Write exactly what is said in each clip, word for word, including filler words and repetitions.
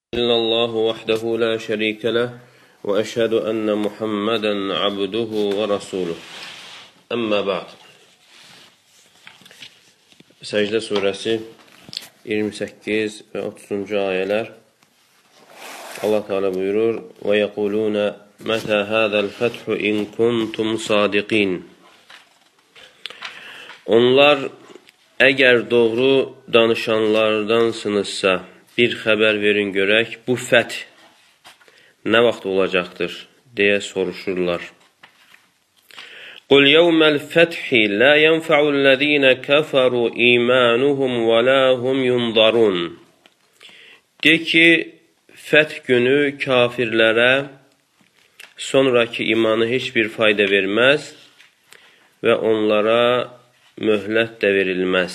إلا الله وحده لا شريك له وأشهد أن محمدا عبده ورسوله أما بعد. Səcdə surəsi iyirmi səkkiz və otuzuncu ayələr. Allah Teala buyurur: "Və yəquluna mətə hadzal-fəthu in kuntum sadiqin." Onlar əgər doğru danışanlardansınızsa bir xəbər verin görək, bu fəth nə vaxt olacaqdır deyə soruşurlar. Qul yawmal fəthi la yanfa'ullezina kafaru imanuhum və la hum yunzarun. De ki, fəth günü kafirlərə sonraki imanı heç bir fayda verməz və onlara möhlət də verilməz.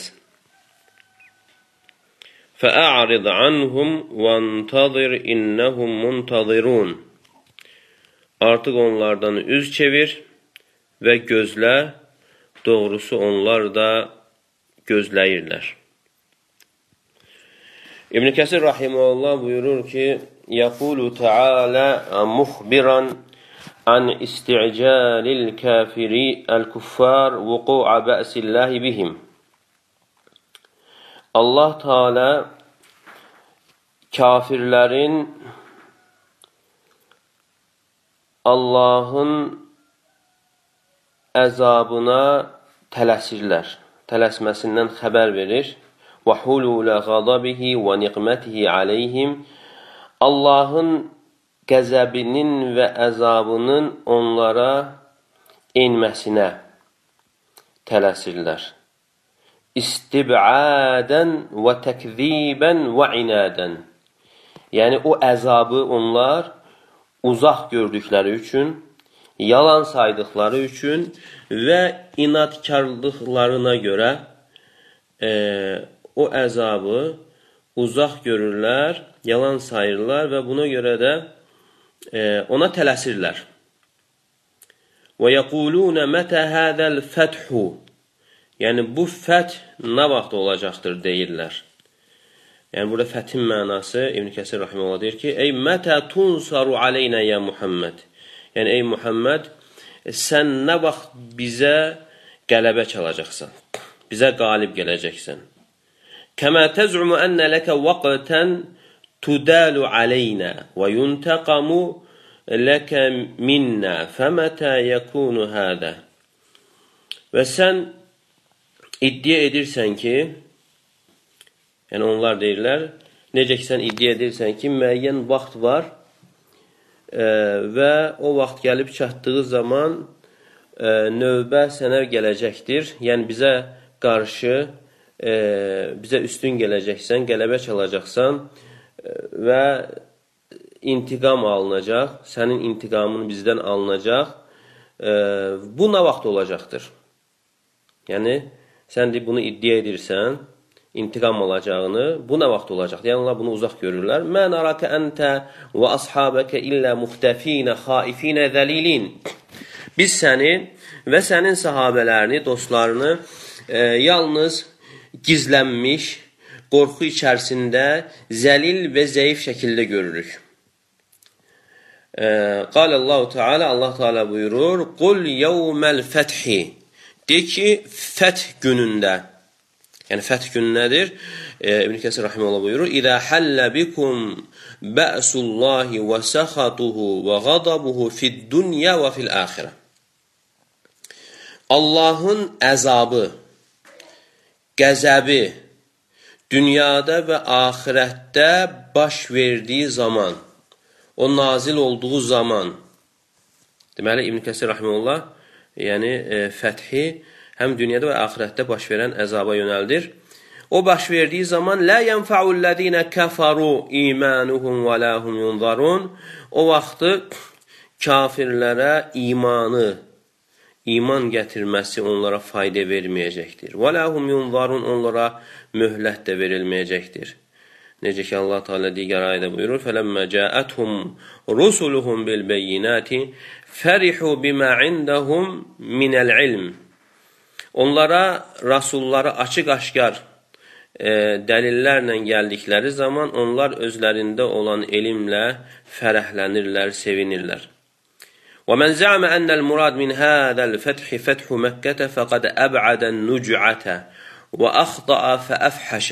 فَأَعْرِضْ عَنْهُمْ وَانْتَظِرْ إِنَّهُمْ مُنْتَظِرُونَ. Artıq onlardan üz çevir və gözlə, doğrusu onlar da gözləyirlər. İbn Kəsir rahimehullah buyurur ki: "Yaqulu Teala muxbiran an isti'calil kafiri el-kuffar vuku'a ba'sillahi bihim." Allah Teala kafirlərin Allahın əzabına tələsirlər, tələsməsindən xəbər verir. وَحُلُولَ غَضَبِهِ وَنِقْمَتِهِ عَلَيْهِمْ. Allahın qəzəbinin və əzabının onlara enməsinə tələsirlər. İstib'adən və təkzibən və inadən. Yəni, o əzabı onlar uzaq gördükləri üçün, yalan saydıqları üçün və inadkarlıqlarına görə e, o əzabı uzaq görürlər, yalan sayırlar və buna görə də e, ona tələsirlər. Və yəqulunə mətə hədəl fəthu. Yəni, bu fəth nə vaxt olacaqdır deyirlər. Yəni, burada fəthin mənası İbn Kəsir rahimehullah deyir ki, ey mətə tunsaru aleynə ya Muhammed. Yəni, ey Muhammed, sən nə vaxt bizə qələbə çalacaqsan, bizə qalib gələcəksən. Kəmə təz'umu ənə ləkə vaqtən tudalu aleynə və yuntəqamu ləkə minnə fəmətə yəkunu hədə. Və sən iddia edirsən ki, yəni onlar deyirlər, necə ki sən iddia edirsən ki, müəyyən vaxt var e, və o vaxt gəlib çatdığı zaman e, növbə sənə gələcəkdir. Yəni bizə qarşı, e, bizə üstün gələcəksən, qələbə çalacaqsan e, və intiqam alınacaq, sənin intiqamın bizdən alınacaq. E, bu nə vaxt olacaqdır? Yəni, sən deyib bunu iddia edirsən, intiqam alacağını, bu nə vaxt olacaq? Yəni, onlar bunu uzaq görürlər. Mən arakə əntə və ashabəkə illə muxtəfinə xaifinə zəlilin. Biz səni və sənin sahabələrini, dostlarını e, yalnız gizlənmiş, qorxu içərisində zəlil və zəif şəkildə görürük. E, Qalallahu Teala, Allah Teala buyurur, Qul yevməl fəthi. De ki, fəth günündə, yəni fəth günü nədir? E, İbn Kəsir rahimehullah buyurur, İzə həllə bikum bə'sullahi və səxatuhu və qadabuhu fid-dunya və fil-əxirə. Allahın əzabı, qəzəbi dünyada və axirətdə baş verdiyi zaman, o nazil olduğu zaman, deməli İbn Kəsir rahimehullah yəni e, fəthi həm dünyada və axirətdə baş verən əzaba yönəldir. O baş verdiyi zaman la yanfa'ullezina kafaru imanuhum və la hum yunzarun. O vaxtı kafirlərə imanı, iman gətirməsi onlara fayda verməyəcəkdir. Və la hum yunzarun, onlara möhlət də verilməyəcəkdir. Necə ki Allah Teala digər ayədə buyurur: "Fələmmə cəəthum rusuluhum bil beyinati fərihu bimə indəhum minəl ilm." Onlara rasulları açıq-aşkar e, dəlillərlə gəldikləri zaman onlar özlərində olan elmlə fərəhlənirlər, sevinirlər. وَمَنْ زَعْمَ أَنَّ الْمُرَادْ مِنْ هَذَا الْفَتْحِ فَتْحُ مَكَّةَ فَقَدْ أَبْعَدَ النُّجْعَةَ وَأَخْطَأَ فَأَفْحَشَ.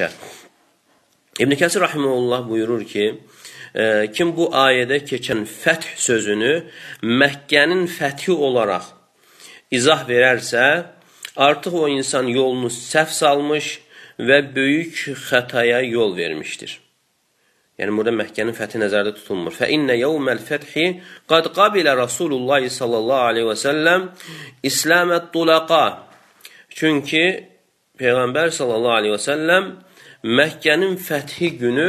İbn Kəsir rahimehullah buyurur ki, e, kim bu ayədə keçən fəth sözünü Məkkənin fəthi olaraq izah verərsə, artıq o insan yolunu səhv salmış və böyük xətaya yol vermişdir. Yəni, burada Məkkənin fəthi nəzərdə tutulmur. فَإِنَّ يَوْمَ الْفَتْحِ قَدْ قَبِلَ رَسُولُ اللّٰهِ sallallahu aleyhi və səlləm İslamət tulaqa. Çünki Peyğəmbər sallallahu aleyhi və səlləm Məkkənin fəthi günü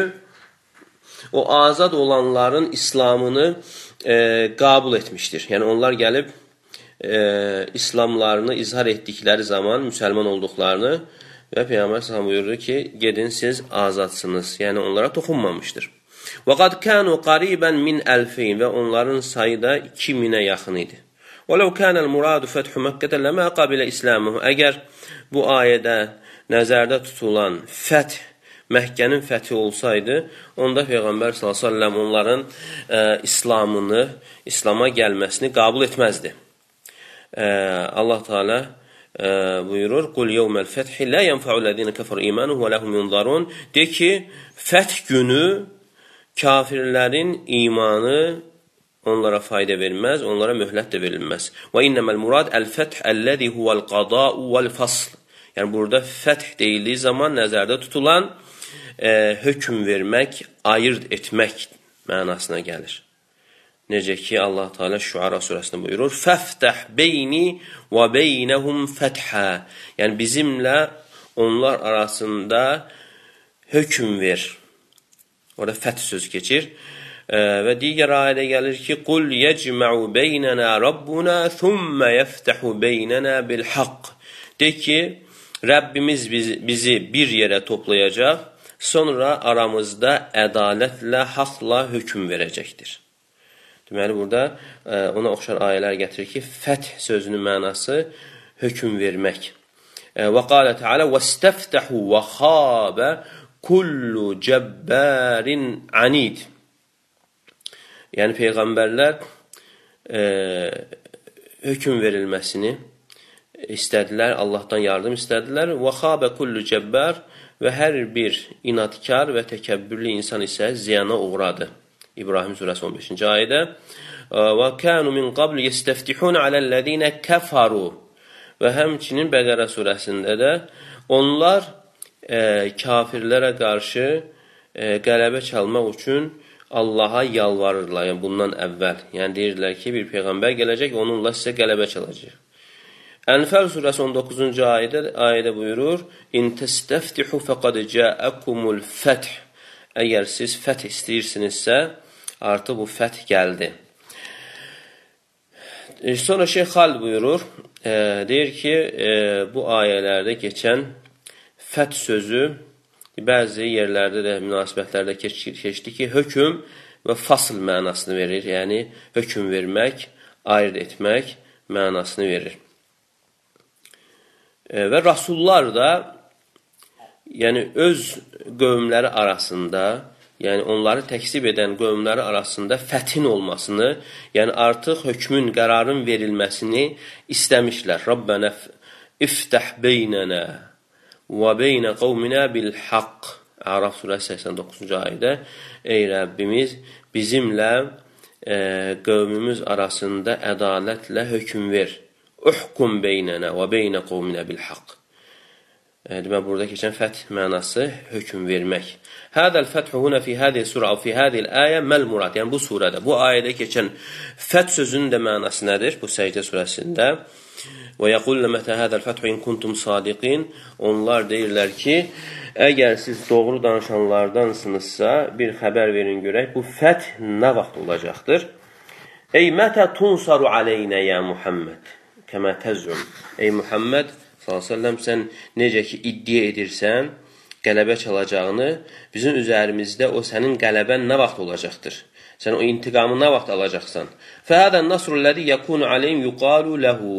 o azad olanların İslamını e, qəbul etmişdir. Yəni, onlar gəlib e, İslamlarını izhar etdikləri zaman müsəlman olduqlarını və Peyğəmbər sallallahu buyurur ki, gedin siz azadsınız. Yəni, onlara toxunmamışdır. وَقَدْ كَانُوا قَرِيبًا مِنْ أَلْفَيْنِ Və onların sayı da iki minə yaxın idi. وَلَوْ كَانَ الْمُرَادُ فَتْحُ مَكَّةَ لَمَا قَبِلَ إِسْلَامُهُ Əgər bu ayədə nəzərdə tutulan fəth Məkkənin fəthi olsaydı, onda Peyğəmbər sallallahu aleyhi və səlləm onların e, İslamını, İslama gəlməsini qəbul etməzdi. E, Allah Teala e, buyurur, قُلْ يَوْمَ الْفَتْحِ لَا يَنْفَعُ الَّذِينَ كَفَرُوا إِيمَانُهُ وَلَهُمْ يُنْظَرُونَ De ki, fəth günü kafirlərin imanı onlara fayda verməz, onlara möhlət də verilməz. وَإِنَّمَا الْمُرَادْ الْفَتْحِ الَّذِي هُوَ الْقَضَاءُ وَالْفَصْلِ Yəni, burada fəth deyildiyi zaman nəzərdə tutulan e, hökm vermək, ayırt etmək mənasına gəlir. Necə ki, Allah Teala Şuara surəsində buyurur, فَفْتَحْ بَيْنِي وَبَيْنَهُمْ فَتْحًا Yəni, bizimlə onlar arasında hökm ver. Orada fəth söz keçir. E, və digər ayədə gəlir ki, قُلْ يَجْمَعُ بَيْنَنَا رَبُّنَا ثُمَّ يَفْتَحُ بَيْنَنَا بِالْحَقِّ De ki, Rəbbimiz bizi, bizi bir yerə toplayacaq, sonra aramızda ədalətlə, haqla hökm verəcəkdir. Deməli, burada e, ona oxşar ayələr gətirir ki, fəth sözünün mənası hökm vermək. Və qalə Teala وَاسْتَفْتَحُوا وَخَابَ كُلُّ جَبَّارٍ عَنِيدٍ Yəni, Peyğəmbərlər e, hökm verilməsini istədilər, Allahdan yardım istədilər. وَخَابَ كُلُّ جَبَّارٍ Və hər bir inadkar və təkəbbürlü insan isə ziyana uğradı. İbrahim surəsi on beşinci ayədə وَكَانُوا مِنْ قَبْلِ يَسْتَفْتِحُونَ عَلَى الَّذِينَ كَفَرُوا Və həmçinin Bəqərə surəsində də onlar e, kafirlərə qarşı e, qələbə çalmaq üçün Allaha yalvarırlar, yəni bundan əvvəl. Yəni deyirlər ki, bir Peyğəmbər gələcək, onunla sizə qələbə çalacaq. Ənfəl surəsi on doqquzuncu ayədə, ayədə buyurur, İn təstəftihu fəqad cəəkumul fəth Əgər siz fəth istəyirsinizsə, artıq bu fəth gəldi. E, sonra Şeyx Xalid buyurur, e, deyir ki, e, bu ayələrdə keçən fəth sözü bəzi yerlərdə də, münasibətlərdə keç, keçdi ki, hökm və fasl mənasını verir. Yəni, hökm vermək, ayırt etmək mənasını verir. E, və Rasullar da yəni öz qövmləri arasında, yəni onları təksib edən qövmləri arasında fəthin olmasını, yəni artıq hökmün, qərarın verilməsini istəmişlər. Rabbənə iftəh beynənə və beynə qavminə bil haqq. Əraf surəsi səksən doqquzuncu ayədə Ey Rəbbimiz, bizimlə e, qövmümüz arasında ədalətlə hökm ver. Uhkum beynənə və beynə qavminə bil haqq. Demək, burada keçən fəth mənası hökm vermək. Hədəl fəthu huna fi hədəl surə və fi hədəl ayə məl murad. Yəni, bu surədə, bu ayədə keçən fəth sözünün də mənası nədir? Bu Səcdə surəsində. Və yəqullə mətə hədəl fəthu in kuntum sadiqin. Onlar deyirlər ki, əgər siz doğru danışanlardansınızsa, bir xəbər verin görək, bu fəth nə vaxt olacaqdır? Ey mətə tunsaru aleynə ya Muhammed. Kəmə təzüm. Ey Muhammed, sallallahu aleyhi ve sellem, sən necə ki iddia edirsən, qələbə çalacağını, bizim üzərimizdə o sənin qələbən nə vaxt olacaqdır? Sən o intiqamı nə vaxt alacaqsan? Fəhədən nasrulləzi yəkunu aleyhim yuqalu ləhu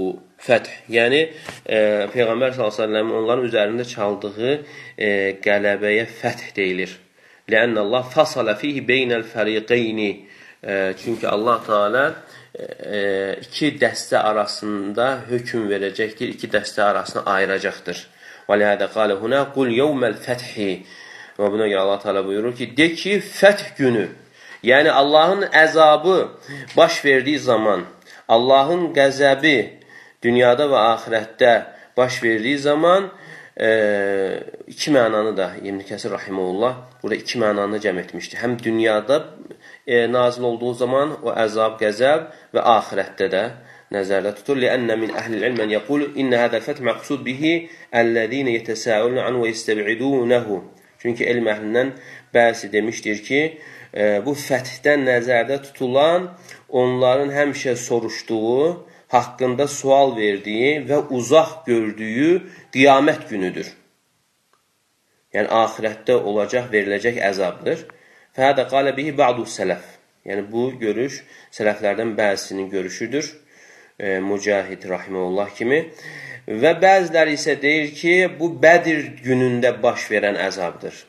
Fəth. Yəni e, Peyğəmbər sallallahu əleyhi və səlləm onların üzərində çaldığı e, qələbəyə fəth deyilir. Lə'anna Allah fasala fihi beynəl fəriqeyni. E, çünki Allah Teala e, iki dəstə arasında hökm verəcəkdir, iki dəstə arasını ayıracaqdır. Və lihada qala huna qul yawmal fəthi. Və buna görə Allah Teala buyurur ki, de ki, fəth günü. Yəni Allahın əzabı baş verdiyi zaman, Allahın qəzəbi dünyada və axirətdə baş verdiyi zaman e, iki mənanı da İbn Kəsir rahimehullah burada iki mənanı cəm etmişdir. Həm dünyada e, nazil olduğu zaman o əzab, qəzəb və axirətdə də nəzərdə tutur. Lə'ənnə min əhlil ilmən yəqul innə hədəl fəth məqsud bihi əlləzīnə yetəsəəlunə anhu və istəb'idunəhu. Çünki elm əhlindən bəzi demişdir ki, e, bu fəthdən nəzərdə tutulan onların həmişə soruşduğu, haqqında sual verdiyi və uzaq gördüyü qiyamət günüdür. Yəni, axirətdə olacaq, veriləcək əzabdır. Fəhədə qalə bihi ba'du sələf. Yəni, bu görüş sələflərdən bəzisinin görüşüdür. E, Mücahid rahimehullah kimi. Və bəziləri isə deyir ki, bu Bədir günündə baş verən əzabdır.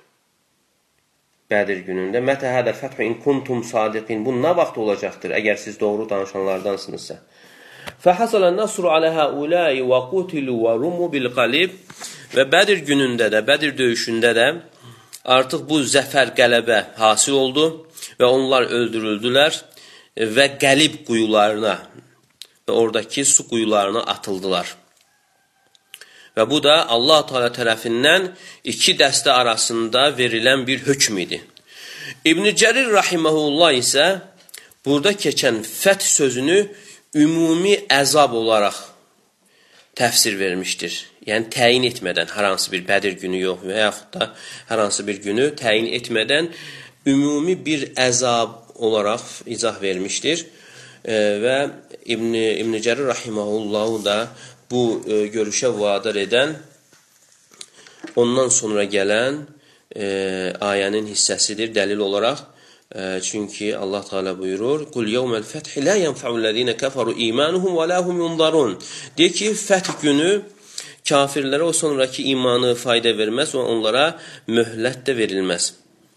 Bədir günündə. Mətə hədə fəthu in kuntum sadiqin. Bu nə vaxt olacaqdır, əgər siz doğru danışanlardansınızsa? Fəhəsələ nəsru alə həuləyi və qutilu və rumu bil qalib. Və Bədir günündə də, Bədir döyüşündə də artıq bu zəfər, qələbə hasil oldu və onlar öldürüldülər və qəlib quyularına və oradakı su quyularına atıldılar. Və bu da Allah Teala tərəfindən iki dəstə arasında verilən bir hökm idi. İbn Cərir rahimehullah isə burada keçən fəth sözünü ümumi əzab olaraq təfsir vermişdir. Yəni, təyin etmədən, hər hansı bir Bədir günü yox və yaxud da hər hansı bir günü təyin etmədən ümumi bir əzab olaraq izah vermişdir. E, və İbn, İbn Cərir rahimehullahu da bu e, görüşə vadar edən, ondan sonra gələn e, ayənin hissəsidir, dəlil olaraq. E, çünki Allah Teala buyurur, Qul yevmel fethi la yenfa'ullezine keferu imanuhum ve la hum yunzarun. Deyir ki, fəth günü kafirlərə o sonraki imanı fayda verməz və onlara möhlət də verilməz.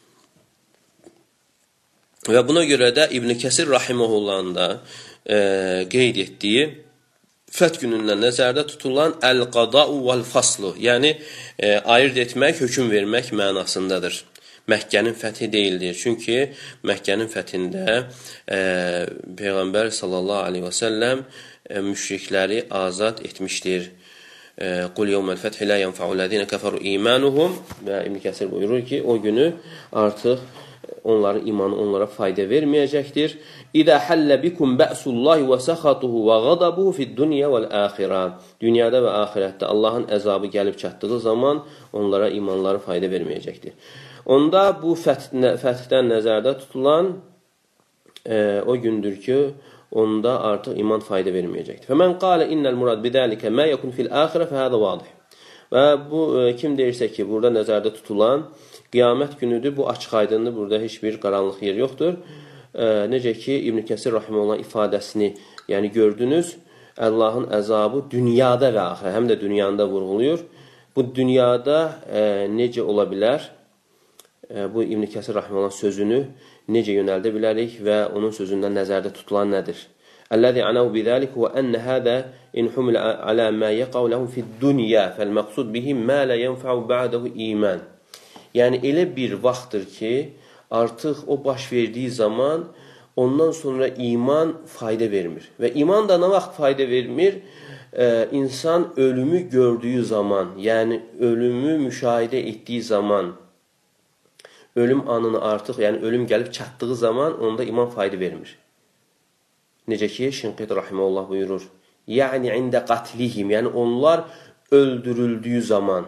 Və buna görə də İbn Kəsir rahimehullahın da e, qeyd etdiyi fəth günündən nəzərdə tutulan əl-qada'u vəl-faslu, yəni e, ayırt etmək, hökm vermək mənasındadır. Məkkənin fəthi deyildir. Çünki Məkkənin fəthində e, Peyğəmbər sallallahu aleyhi və səlləm e, müşrikləri azad etmişdir. Qul yevmel fethi la yenfa'ullezine keferu imanuhum. Və İbn Kəsir buyurur ki, o günü artıq onların imanı onlara fayda verməyəcəkdir. İzə hallə bikum ba'sullahi və səxatuhu və ğadabuhu fid-dunya vəl-axirə. Dünyada və axirətdə Allahın əzabı gəlib çatdığı zaman onlara imanları fayda verməyəcəkdir. Onda bu fəthdən nəzərdə tutulan e, o gündür ki, onda artıq iman fayda verməyəcəkdir. Fəmən qalə innəl murad bidəlikə mə yəkun fil-axirə fəhədə vadih. Və bu e, kim deyirsə ki, burada nəzərdə tutulan qiyamət günüdür, bu açıq aydındır, burada heç bir qaranlıq yer yoxdur. E, necə ki, İbn Kəsir rahimehullah ifadəsini yəni gördünüz, Allahın əzabı dünyada və axirə, həm də dünyanda vurğuluyur. Bu dünyada e, necə ola bilər? E, bu İbn Kəsir rahimehullah sözünü necə yönəldə bilərik və onun sözündən nəzərdə tutulan nədir? Əl-ləzi anahu bizəlik və ənə hədə in humilə alə mə yəqav ləhum fid-dunya fəl-məqsud bihi mə lə yənfəu bə'dəhu iman. Yəni, elə bir vaxtdır ki, artıq o baş verdiyi zaman ondan sonra iman fayda vermir. Və iman da nə vaxt fayda vermir? Ee, insan ölümü gördüyü zaman, yəni ölümü müşahidə etdiyi zaman, ölüm anını artıq, yəni ölüm gəlib çatdığı zaman onda iman fayda vermir. Necə ki, Şinqid rahimehullah buyurur. Yəni, ində qatlihim, yəni onlar öldürüldüyü zaman.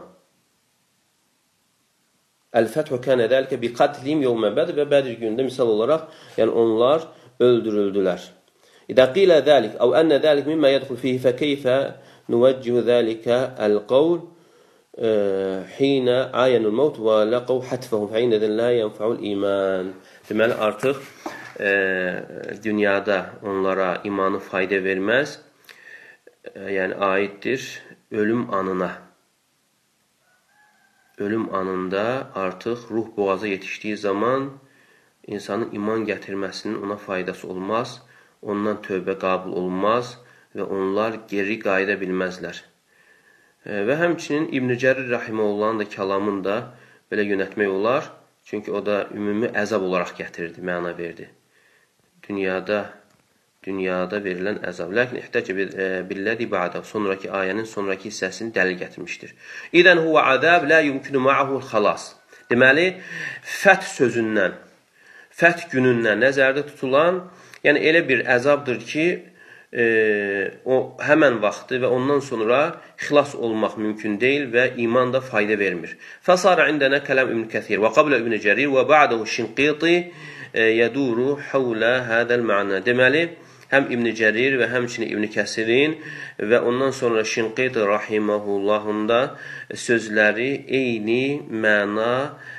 Əl-fəthu kənə dəlikə bi qatlihim yevmə Bədir və Bədir günündə misal olaraq, yəni onlar öldürüldülər. İdə qilə dəlik, əv ənə dəlik mimmə yədxul fihi fəkeyfə nuvəccühü dəlikə əl-qavl حين عاينوا الموت ولقوا حتفهم فحينئذ لا ينفع الإيمان. Deməli artıq e, dünyada onlara imanı fayda verməz. yəni aiddir ölüm anına. Ölüm anında artıq ruh boğaza yetişdiyi zaman insanın iman gətirməsinin ona faydası olmaz, ondan tövbə qəbul olmaz və onlar geri qayıda bilməzlər. Və həmçinin İbn Cərir Rahimehullahın da kəlamını da belə yönətmək olar. Çünki o da ümumi əzab olaraq gətirdi, məna verdi. Dünyada dünyada verilən əzab. Lakin ihtəcə billədi ba'da. Sonraki ayənin sonraki hissəsini dəlil gətirmişdir. İdən huwa azab la yumkinu ma'ahu xalas. Deməli, fəth sözündən, fəth günündən nəzərdə tutulan, yəni elə bir əzabdır ki, e, o həmən vaxtı və ondan sonra xilas olmaq mümkün deyil və iman da fayda vermir. Fəsara indənə kələm İbn Kəthir və qablə İbn Cərir və ba'dahu Şinqiti yəduru havlə hədəl mə'na. Deməli, həm İbn Cərir və həmçinin İbn Kəsirin və ondan sonra Şinqiti Rahimehullahın da sözləri eyni məna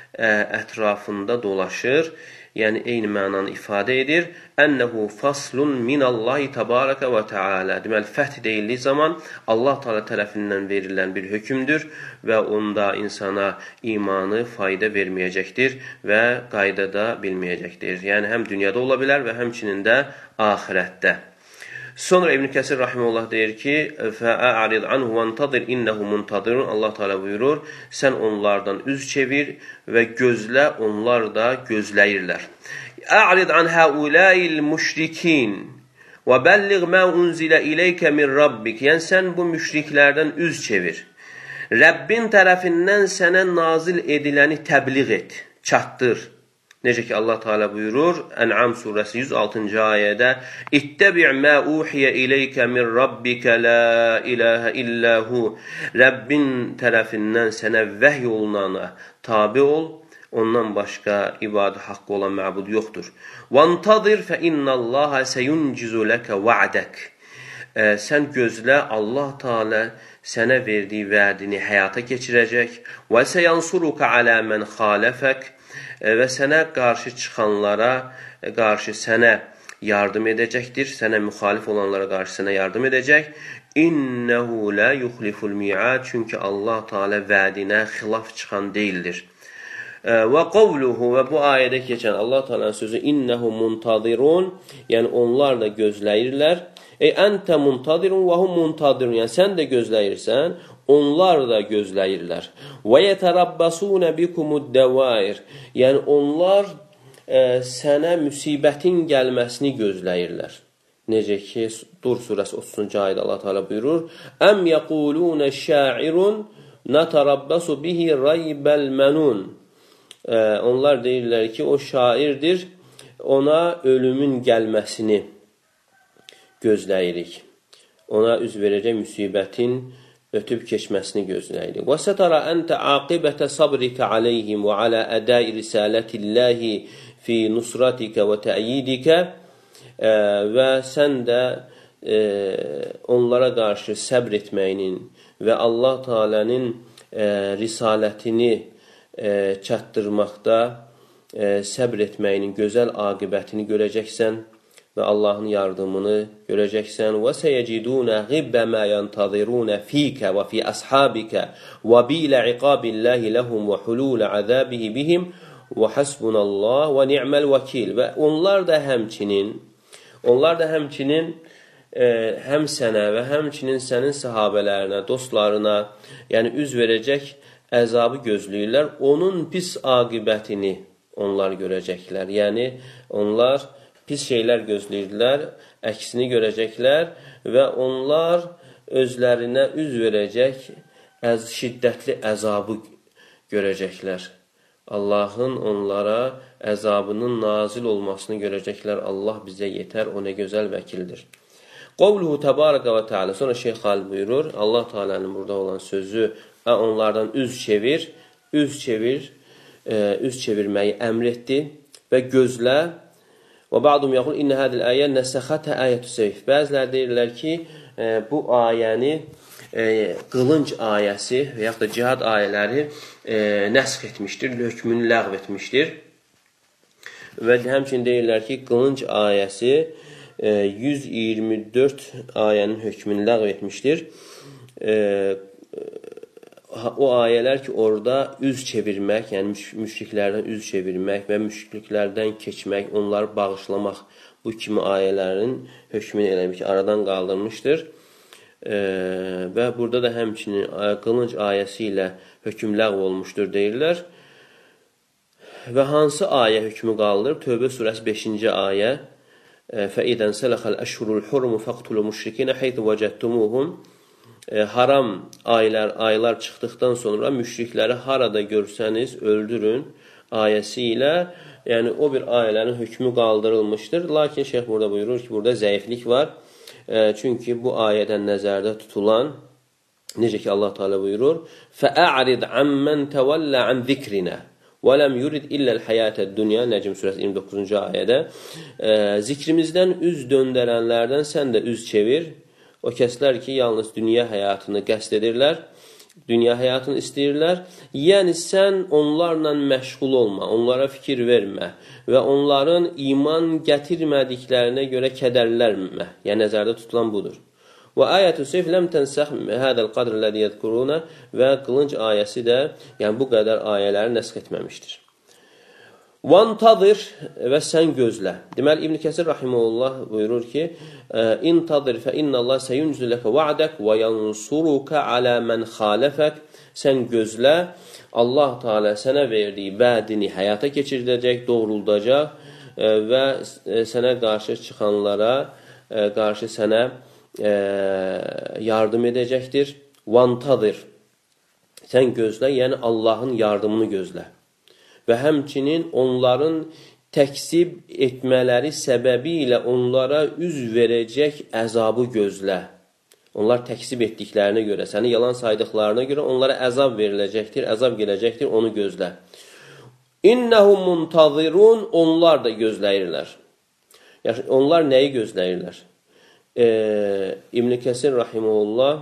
ətrafında dolaşır. Yəni, eyni mənanı ifadə edir. Ənəhu faslun minallahi təbarəkə və teala. Deməli, fəth deyildiyi zaman Allah Teala tərəfindən verilən bir hökümdür və onda insana imanı fayda verməyəcəkdir və qayda da bilməyəcəkdir. Yəni, həm dünyada ola bilər və həmçinin də axirətdə. Sonra İbn Kəsir Rahimehullah deyir ki, fə'arid anhu vantazir innehu muntadirun. Allah Teala buyurur, sən onlardan üz çevir və gözlə, onlar da gözləyirlər. A'rid an haula'il müşrikin və belliq ma unzila ileykə min rabbik. Yəni sən bu müşriklərdən üz çevir. Rəbbin tərəfindən sənə nazil ediləni təbliğ et, çatdır. Necə ki Allah Teala buyurur Ən'am surəsi yüz altıncı ayədə İttəbi' mə uhiyə ileykə min rabbikə la ilahə illəhu. Rəbbin tərəfindən sənə vəhy olunana tabi ol, ondan başqa ibadə haqqı olan məbud yoxdur. Vantadir fə innallaha seyuncizu ləkə va'dək. Sən gözlə, Allah Teala sənə verdiyi vədini həyata keçirəcək. Və səyansuruka alə mən xaləfək. Və sənə qarşı çıxanlara qarşı sənə yardım edəcəkdir. Sənə müxalif olanlara qarşı sənə yardım edəcək. İnnehu la yuxliful mi'ad. Çünki Allah Teala vədinə xilaf çıxan deyildir. Və qavluhu və bu ayədə keçən Allah Teala'nın sözü innehu muntadirun. Yəni onlar da gözləyirlər. Ey əntə muntadirun və hum muntadirun. Yəni sən də gözləyirsən, onlar da gözləyirlər. Və yətərabbasunə bikumud-dəvair. Yəni onlar e, sənə müsibətin gəlməsini gözləyirlər. Necə ki Dur surəsi otuzuncu ayədə Allah Teala buyurur: "Əm yəqulun şairun natarabbasu bihi raybəl mənun." E, onlar deyirlər ki, o şairdir. Ona ölümün gəlməsini gözləyirik. Ona üz verəcək müsibətin ötüb keçməsini gözləyirik. Və sətara əntə aqibətə sabrikə aleyhim və alə ədəi risalətilləhi fi nusratikə və tə'yidikə və sən də e, onlara qarşı səbr etməyinin və Allah Teala'nın e, risalətini e, çatdırmaqda e, səbr etməyinin gözəl aqibətini görəcəksən və Allahın yardımını görəcəksən. Və səyəcidunə qibbə mə yantazirunə fikə və fi əshabikə və bilə iqabillahi ləhum və hululə əzəbihi bihim və həsbunallah və ni'məl vəkil. Və onlar da həmçinin, onlar da həmçinin e, həm sənə və həmçinin sənin sahabələrinə, dostlarına, yəni üz verəcək əzabı gözləyirlər. Onun pis aqibətini onlar görəcəklər. Yəni onlar pis şeylər gözləyirdilər, əksini görəcəklər və onlar özlərinə üz verəcək əz, şiddətli əzabı görəcəklər. Allahın onlara əzabının nazil olmasını görəcəklər. Allah bizə yetər, o nə gözəl vəkildir. Qavluhu təbarəkə və teala. Sonra Şeyx Xalid buyurur, Allah Teala'nın burada olan sözü onlardan üz çevir, üz çevir, e, üz çevirməyi əmr etdi və gözlə. Və ba'dum yəqul innə hədil ayə nəsəxətə ayətü seyf. Bəzilər deyirlər ki, e, bu ayəni e, qılınc ayəsi və yaxud da cihad ayələri e, nəsx etmişdir, hökmünü ləğv etmişdir. Və həmçinin deyirlər ki, qılınc ayəsi yüz iyirmi dörd ayənin hökmünü ləğv etmişdir. O ayələr ki, orada üz çevirmək, yəni müşriklərdən üz çevirmək və müşriklərdən keçmək, onları bağışlamaq, bu kimi ayələrin hökmünü eləmiş, aradan qaldırmışdır. E, və burada da həmçinin qılınc ayəsi ilə hökm ləğv olmuşdur deyirlər. Və hansı ayə hökmü qaldırır? Tövbə surəsi beşinci ayə. فَإِذَنْ سَلَخَ الْأَشْهُرُ الْحُرُمُ فَقْتُلُوا مُشْرِكِينَ حَيْثُ وَجَدْتُمُوهُمْ Haram aylar, aylar çıxdıqdan sonra müşrikləri harada görsəniz öldürün ayəsi ilə, yəni o bir ayələrin hökmü qaldırılmışdır. Lakin şeyh burada buyurur ki, burada zəiflik var. E, çünki bu ayədən nəzərdə tutulan, necə ki Allah Teala buyurur, فَأَعْرِضْ عَمَّنْ تَوَلَّ عَنْ ذِكْرِنَا وَلَمْ يُرِدْ إِلَّا الْحَيَاةَ الدُّنْيَا Nəcm surəsi iyirmi doqquzuncu ayədə e, zikrimizdən üz döndərənlərdən sən də üz çevir. O kəslər ki, yalnız dünya həyatını qəsd edirlər, dünya həyatını istəyirlər. Yəni, sən onlarla məşğul olma, onlara fikir vermə və onların iman gətirmədiklərinə görə kədərlənmə. Yəni, nəzərdə tutulan budur. Və ayətü seyf ləm tənsəx hədəl qadr ləzi yədkuruna və qılınc ayəsi də, yəni bu qədər ayələri nəsx etməmişdir. Vantadır və sən gözlə. Deməli, İbn Kəsir rahimehullah buyurur ki, İntadır fə innəllah səyunzüləkə va'dək və yansuruka alə mən xalifək. Sən gözlə, Allah Teala sənə verdiyi vədini həyata keçirdəcək, doğruldacaq və sənə qarşı çıxanlara qarşı sənə yardım edəcəkdir. Vantadır. Sən gözlə, yəni Allahın yardımını gözlə. Və həmçinin onların təksib etmələri səbəbi ilə onlara üz verəcək əzabı gözlə. Onlar təksib etdiklərinə görə, səni yalan saydıqlarına görə onlara əzab veriləcəkdir, əzab gələcəkdir, onu gözlə. İnnəhum muntazirun, onlar da gözləyirlər. Yəni, onlar nəyi gözləyirlər? Ee, İbn Kəsir rahimehullah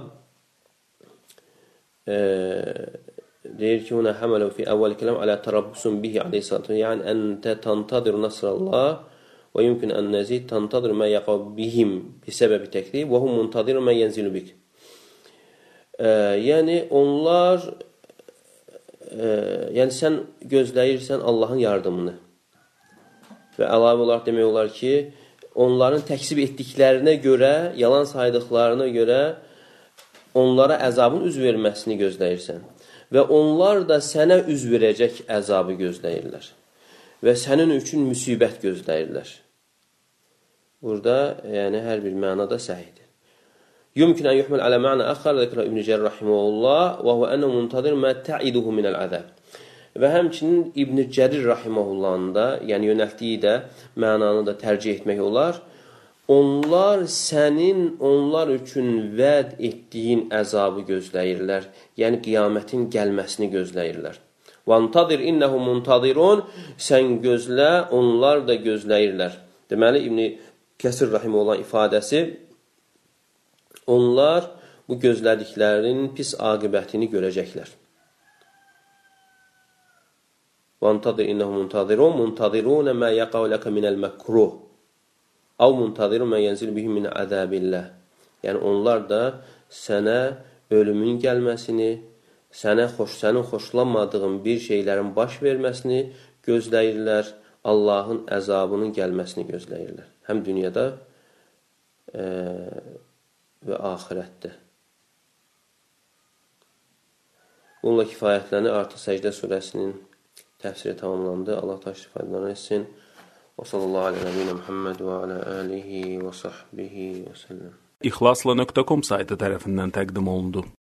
eee deyir ki, huna hamalu fi awwal kalam ala tarabbusun bihi aleyhissalatu yani ente tantadir nasrallah ve yumkin en nazid tantadir ma yaqab bihim bi sebebi tekzib ve hum muntadir ma yenzilu bik. Ee, yəni onlar e, yəni sən gözləyirsən Allahın yardımını. Və əlavə olaraq demək olar ki, onların təksib etdiklərinə görə, yalan saydıqlarına görə onlara əzabın üz verməsini gözləyirsən. Və onlar da sənə üz verəcək əzabı gözləyirlər. Və sənin üçün müsibət gözləyirlər. Burada, yəni, hər bir mənada səhihdir. Yumkin ən yuhmil alə mə'na əxar, zəkra İbn Cərir rahiməhullah, və huvə ənə muntadir mə tə'iduhu minəl əzəb. Və həmçinin İbn Cərir rahiməhullahın da, yəni yönəltdiyi də, mənanı da tərcih etmək olar. Onlar sənin, onlar üçün vəd etdiyin əzabı gözləyirlər. Yəni, qiyamətin gəlməsini gözləyirlər. وَانْتَظِرْ إِنَّهُمْ مُنْتَظِرُونَ Sən gözlə, onlar da gözləyirlər. Deməli, İbn Kəsir rahimehullah ifadəsi, onlar bu gözlədiklərinin pis aqibətini görəcəklər. وَانْتَظِرْ إِنَّهُمْ مُنْتَظِرُونَ مُنْتَظِرُونَ مَا يَقَوْ لَكَ مِنَ الْمَكْرُوهِ Av muntadir mə yenzil bihim min əzəbillah. Yəni onlar da sənə ölümün gəlməsini, sənə xoş, sənin xoşlanmadığın bir şeylərin baş verməsini gözləyirlər, Allahın əzabının gəlməsini gözləyirlər. Həm dünyada e, və axirətdə. Bununla kifayətlənir. Artıq Səcdə surəsinin təfsiri tamamlandı. Allah təşrif faydalarını etsin. Və sallallahu aleyhi və səlləm Muhammed və alə alihi və sahbihi və səlləm. İxlasla nöqtə com saytı tərəfindən təqdim olundu.